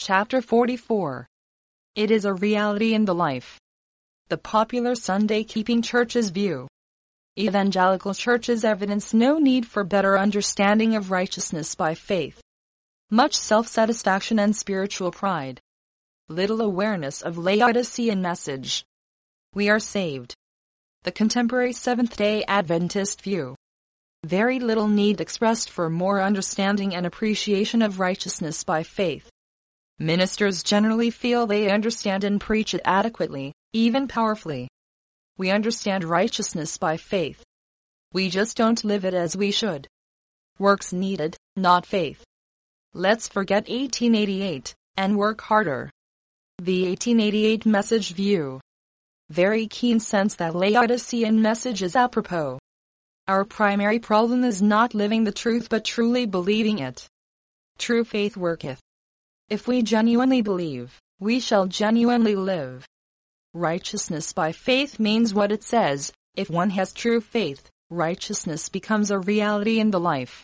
Chapter 44. It is a reality in the life. The popular Sunday-keeping church's view. Evangelical churches evidence no need for better understanding of righteousness by faith. Much self-satisfaction and spiritual pride. Little awareness of Laodicean message. We are saved. The contemporary Seventh-day Adventist view. Very little need expressed for more understanding and appreciation of righteousness by faith. Ministers generally feel they understand and preach it adequately, even powerfully. We understand righteousness by faith. We just don't live it as we should. Works needed, not faith. Let's forget 1888, and work harder. The 1888 message view. Very keen sense that Laodicean message is apropos. Our primary problem is not living the truth but truly believing it. True faith worketh. If we genuinely believe, we shall genuinely live. Righteousness by faith means what it says. If one has true faith, righteousness becomes a reality in the life.